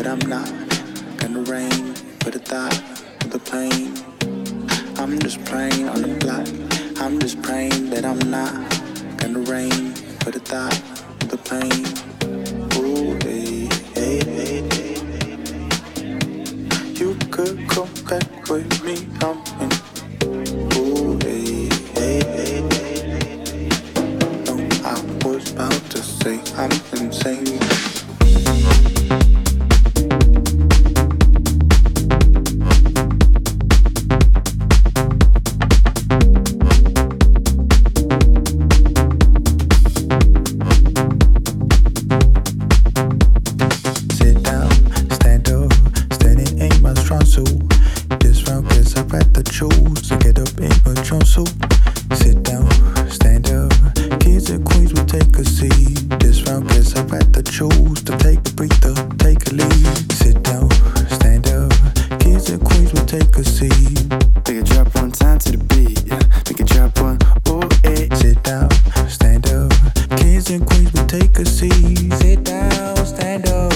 I'm not gonna rain for the thought of the plane. I'm just praying on the block. I'm just praying that I'm not gonna rain for the thought of the plane. Ooh, hey, hey, hey, hey. You could come back with me, I'm in. Ooh, hey, hey, hey, hey. No, I was about to say I'm insane. Choose to get up in a jumpsuit. Sit down, stand up. Kids and queens will take a seat. This round gets up at the choose to take a breather, take a lead. Sit down, stand up. Kids and queens will take a seat. Make it drop one time to the beat, yeah. Make it drop one, oh, eh. Sit down, stand up. Kids and queens will take a seat. Sit down, stand up.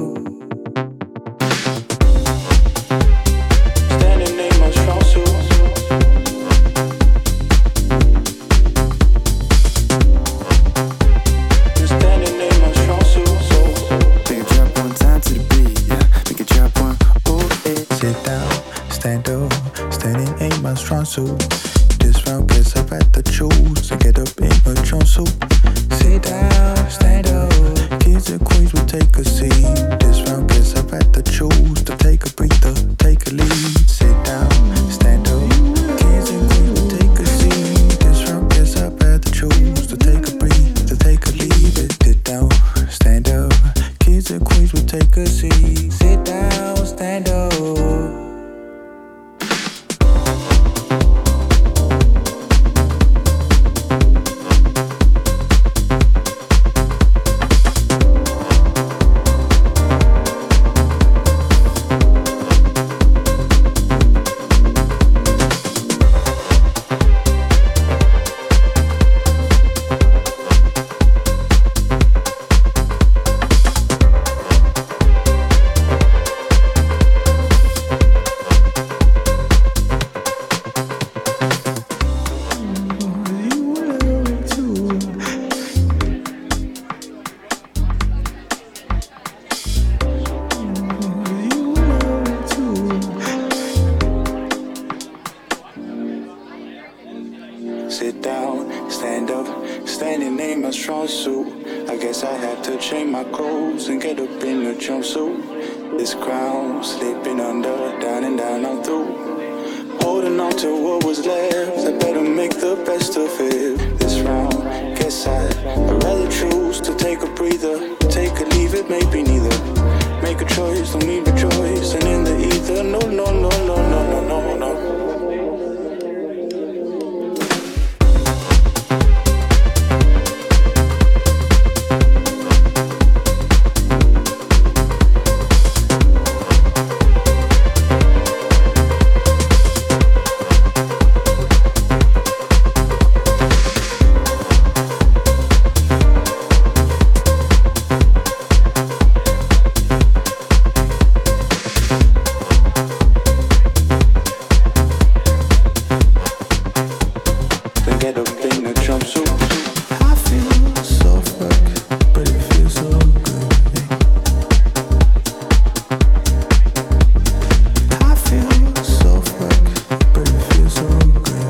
Stand up, standing ain't my strong suit. This round gets up at the choose to get up in a jumpsuit. Sit down, stand up. Kids and queens will take a seat. This round gets up at the choose to take a breather, take a lead. Sit down, stand up. Kids and queens will take a seat. This round gets up at the choose to take a breathe, to take a leave. Sit down, stand up. Kids and queens will take a seat. Sit down, stand up. Sit down, stand up, standing ain't my strong suit. I guess I have to change my clothes and get up in a jumpsuit. This crown slipping under, down and down, I'm through. Holding on to what was left, I better make the best of it. This round, guess I'd rather choose to take a breather, take a leave it, maybe neither. Make a choice, don't need rejoice, and in the ether, no, no, no, no, no, no, no, no. Get up in a jumpsuit. I feel so fucked, but it feels so good. I feel so fucked, but it feels so good.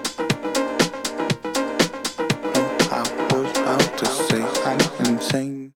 To say I'm insane.